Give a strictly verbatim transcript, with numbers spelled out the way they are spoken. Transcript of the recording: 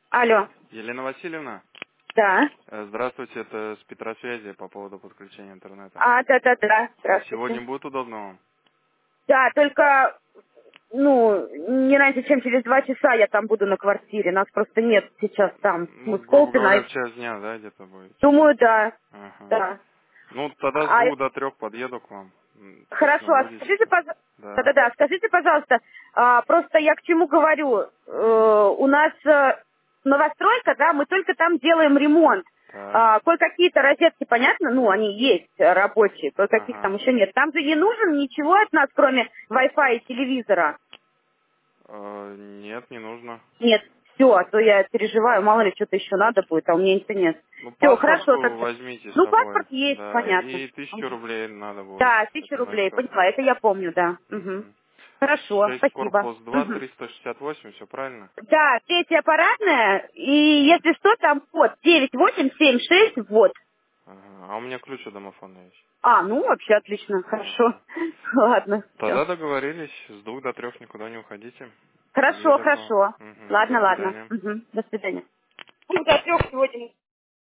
Алло. Елена Васильевна, Да. э, здравствуйте, это с Петросвязи по поводу подключения интернета. А, да-да-да. А сегодня Здравствуйте. будет удобно вам? Да, только, ну, не раньше, чем через два часа я там буду на квартире. Нас просто нет сейчас там. Мы Ну, с грубо Колпино. говоря, в час дня, да, где-то будете? Думаю, да. Ага. Да. Ну, тогда с А, двух до трех подъеду к вам. М, Точно хорошо, а будете? скажите, пожалуйста, Да. да-да-да, скажите, пожалуйста, а, просто я к чему говорю, э, Угу. у нас э, новостройка, да, мы только там делаем ремонт. Так. А, кое-какие-то розетки, понятно, ну, они есть э, рабочие, кое-каких там Ага. еще нет. Там же не нужен ничего от нас, кроме Wi-Fi и телевизора. Э, нет, не нужно. Нет, все, а то я переживаю, мало ли что-то еще надо будет, а у меня интернет. Ну, Все, паспорт хорошо тогда. возьмите с Ну, собой. паспорт есть, Да. понятно. И тысячу Мгм. рублей надо будет. Да, тысяча Это на рублей, счет. поняла, это я помню, да. Мгм. Угу. Хорошо, шесть спасибо. корпус два, Мгм. триста шестьдесят восемь, все правильно? Да, третья аппаратная, и если что, там код девять восемь семь шесть, вот. Ага. А у меня ключ у домофона есть. А, ну, вообще отлично, хорошо. Ага. Ладно, все. Тогда договорились, с двух до трех никуда не уходите. Хорошо, Подъеду к вам. хорошо. Мгм. До Ладно, ладно. свидания. Мгм. До свидания. Ну, до трех сегодня.